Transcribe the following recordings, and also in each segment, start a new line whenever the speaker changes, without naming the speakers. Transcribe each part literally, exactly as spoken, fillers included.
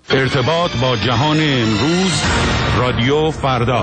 ارتباط با جهان امروز، رادیو فردا.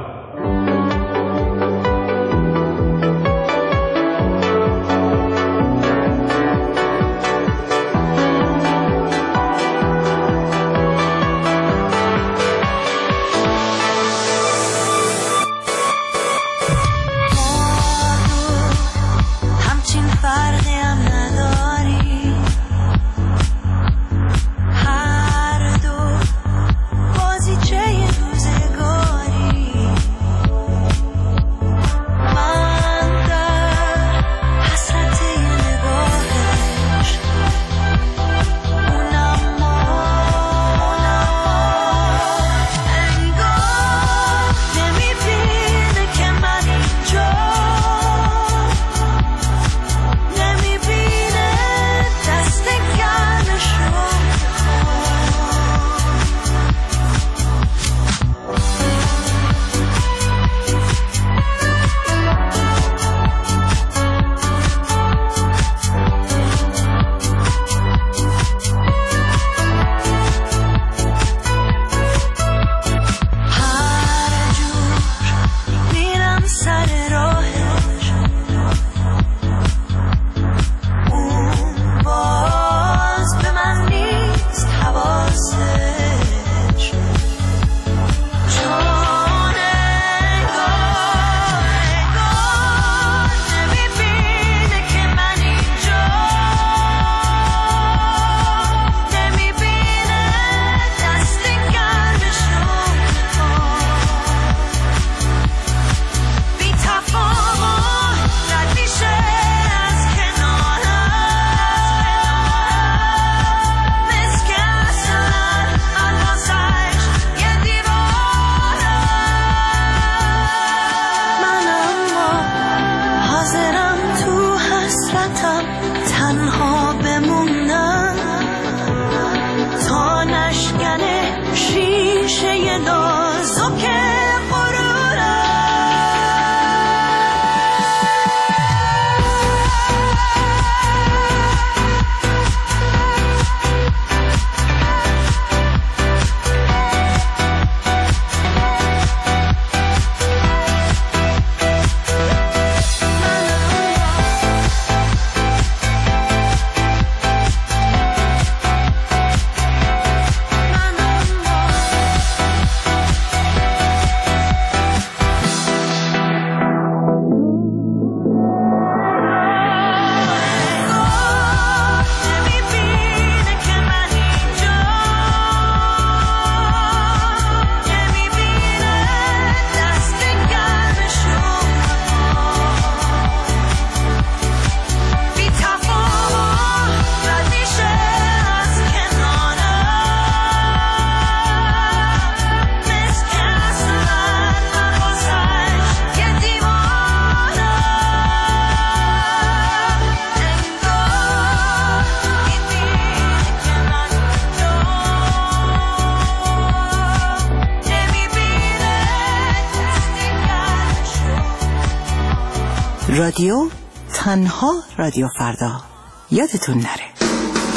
رادیو تنها رادیو فردا، یادتون نره.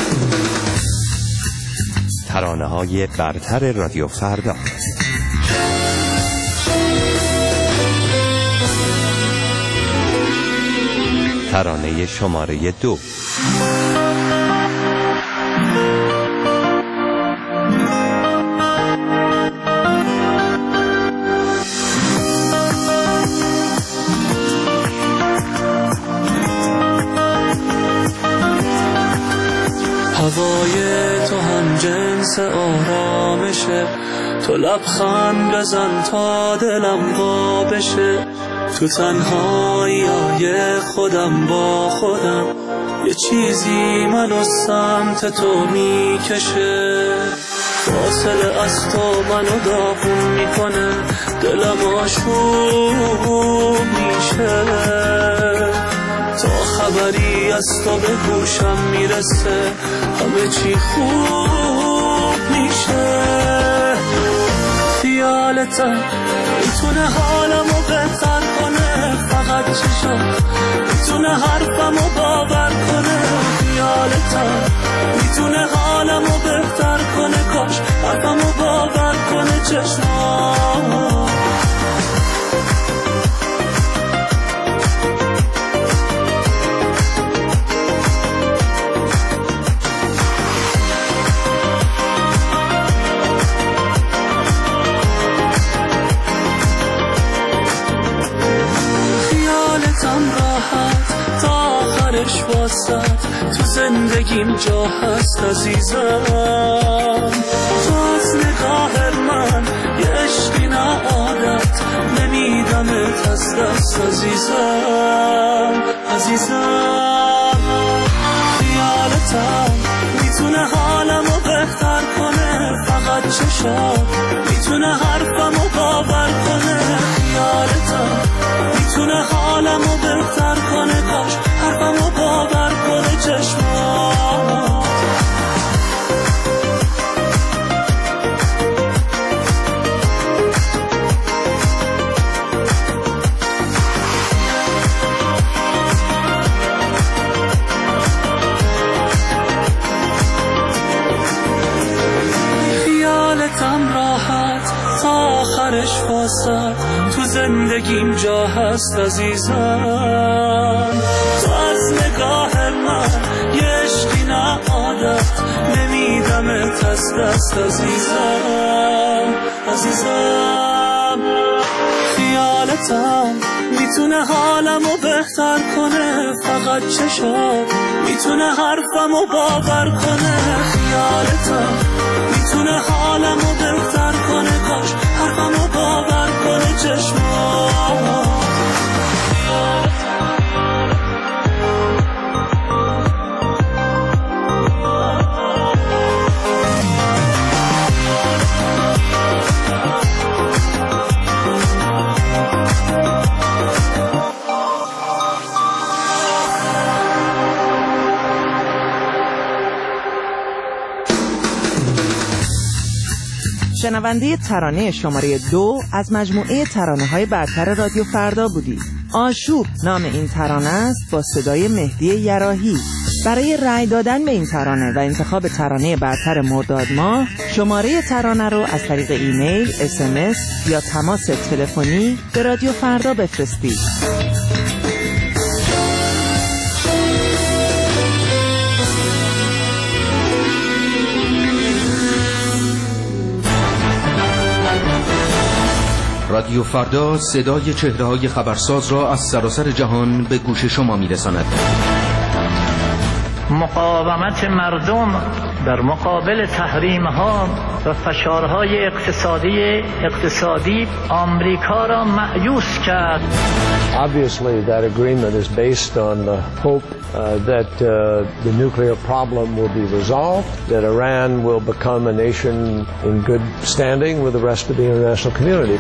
ترانه‌های برتر رادیو فردا. ترانه شماره دو.
هوای تو هم جنس آرامشه، تو لبخند بزن تا دلم وا بشه. تو تنهایی خودم با خودم، یه چیزی منو سمت تو میکشه. فاصله از تو منو داغون میکنه، دلم آشوب میشه. تا خبری از تو به گوشم میرسه، همه چی خوب میشه. خیالتم میتونه حالمو بهتر کنه، فقط چشم میتونه حرفمو باور کنه. خیالتم میتونه حالمو بهتر کنه، کاش زندگیم جا هست عزیزم. تو از نگاه من یه عشقی نه عادت، نمیدمت از دست عزیزم. عزیزم خیالتم میتونه حالمو بهتر کنه، فقط چشات میتونه حرفمو باور کنه. خیالتم میتونه حالمو بهتر کنه، کاش حرفمو باور کنه چشمات. خیالتم راحت تا آخرش فاصل، تو زندگیم جا هست عزیزم. تو از نگاه من یه عشقی نه عادت، نمیدمت از دست عزیزم. عزیزم خیالتم میتونه حالمو بهتر کنه، فقط چشات میتونه حرفمو باور کنه. خیالتم میتونه حالمو بهتر کنه، کاش حرفمو باور کنه چشمات.
شنونده ترانه شماره دو از مجموعه ترانه‌های برتر رادیو فردا بودید. آشوب نام این ترانه است با صدای مهدی یراحی. برای رأی دادن به این ترانه و انتخاب ترانه برتر مرداد ماه، شماره ترانه رو از طریق ایمیل، اس ام اس یا تماس تلفنی به رادیو فردا بفرستید.
رادیو فردا صدای چهره‌های خبرساز را از سراسر جهان به گوش شما می‌رساند.
مقاومت مردم در مقابل تحریم‌ها و فشارهای اقتصادی اقتصادی آمریکا را مأیوس کرد.
Obviously, that agreement is based on the hope uh, that uh, the nuclear problem will be resolved, that Iran will become a nation in good standing with the rest of the international community.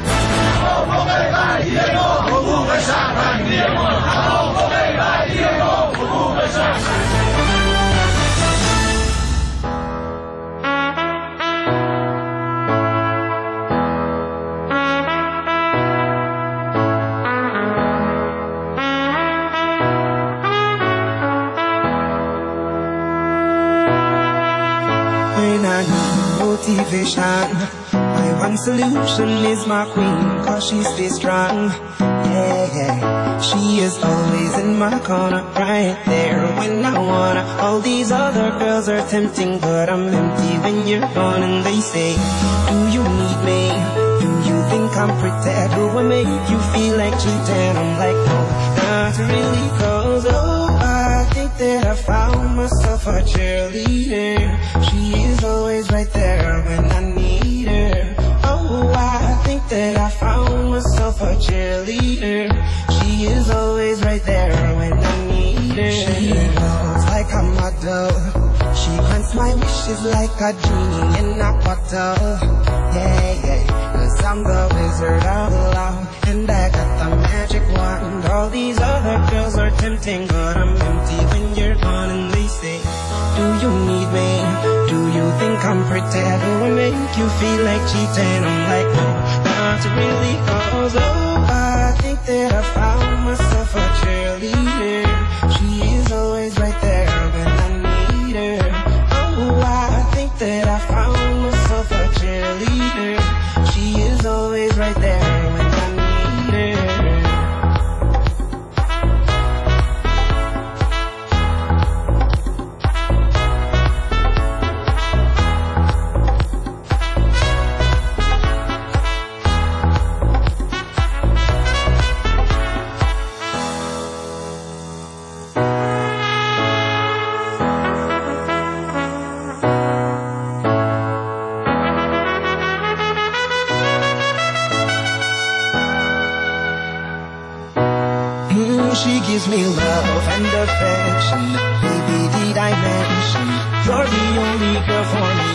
Motivation. My one solution is my queen, cause she stays strong. Yeah, yeah. She is always in my corner, right there when I wanna. All these other girls are tempting, but I'm empty when you're gone. And they say, do you need me? Do you think I'm pretty? Do I make you feel like cheating? I'm like, no, not really, cause oh, I think that I found myself a cheerleader. She is always right there when I need her. Oh, I think that I found myself a cheerleader. She is always right there when I need her. She knows like a model. She grants my wishes like a genie in a bottle. Yeah, yeah, cause I'm the wizard of love, and I got the magic wand. All these other girls are tempting, but I'm empty when you're gone. And they say, do you need me? Do you think I'm pretty? Do I make you feel like cheating? I'm like, no, not really, cause oh, I think that I found myself a cheerleader. She is always right there when I need her. Oh, I think that I found myself a cheerleader. She is always right there when I need her.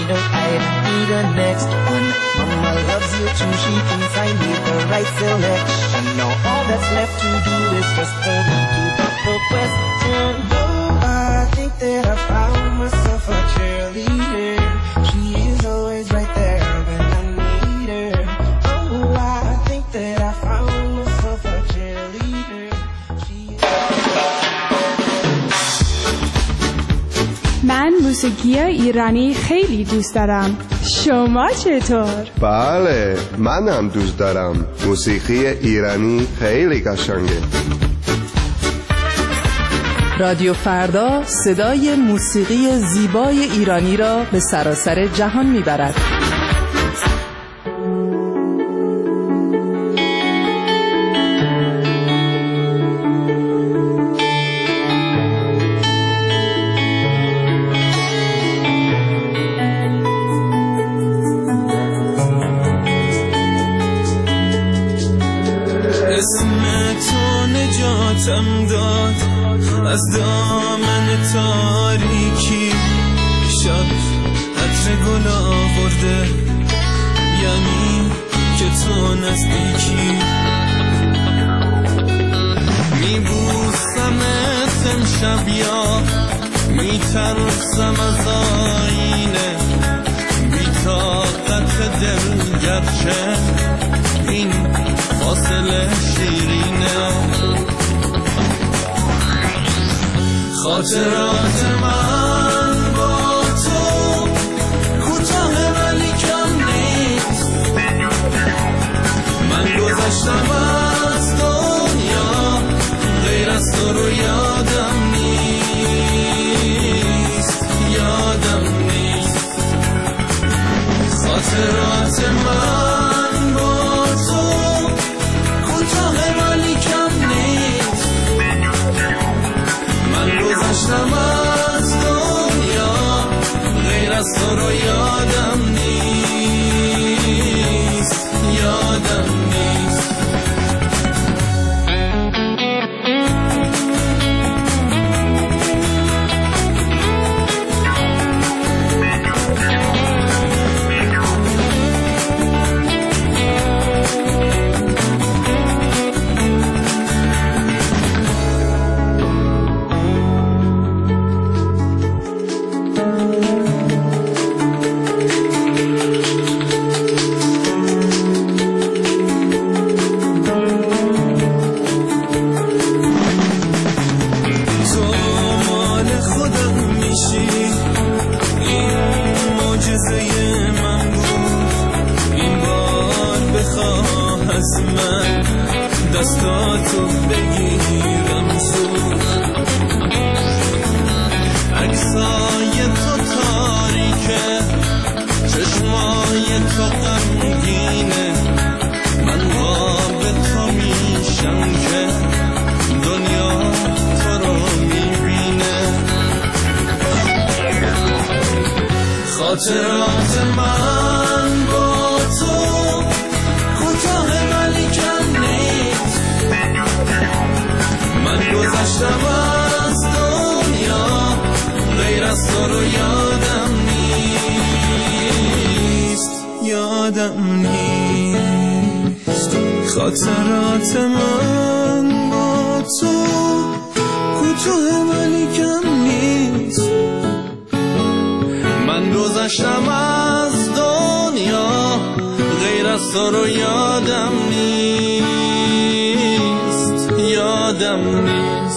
need her, I need the next one. Mama loves you too, she thinks I made the right selection. Now all that's left to do is just for me to put the question. Oh, I think that I found myself a cheerleader. She is always right there when I need her. Oh, I think that I found myself a cheerleader. She is...
من موسیقی ایرانی خیلی دوست دارم. شما چطور؟
بله، منم دوست دارم. موسیقی ایرانی خیلی قشنگه.
رادیو فردا صدای موسیقی زیبای ایرانی را به سراسر جهان میبرد.
اسم تو نجاتم داد از دامن تاریکی، شب عطر گل آورده یعنی که تو نزدیکی. میبوسمت امشب یا میترسم از آینه، بی‌طاقت دل گرچه این فاصله شیرینه. خاطرات من با تو کوتاه ولی کم نیست. من گذشتم از دنیا غیر از تو رو یادم نیست، یادم نیست. خاطرات من با تو کوتاه ولی کم نیست. من گذشتم از دنیا غیر از تو رو یادم نیست، یادم نیست. دستاتو بگیرم زود، عکسای تو تاریکه، چشمای تو غمگینه. من خواب تو میشم که دنیا تو رو میبینه. خاطرات من با تو کوتاه ولی کم نیست. من گذشتم از دنیا غیر از تو رو یادم نیست، یادم نیست. خاطرات من با تو کوتاه ولی کم نیست. من گذشتم از دنیا غیر از تو رو یادم نیست، یادم نیست.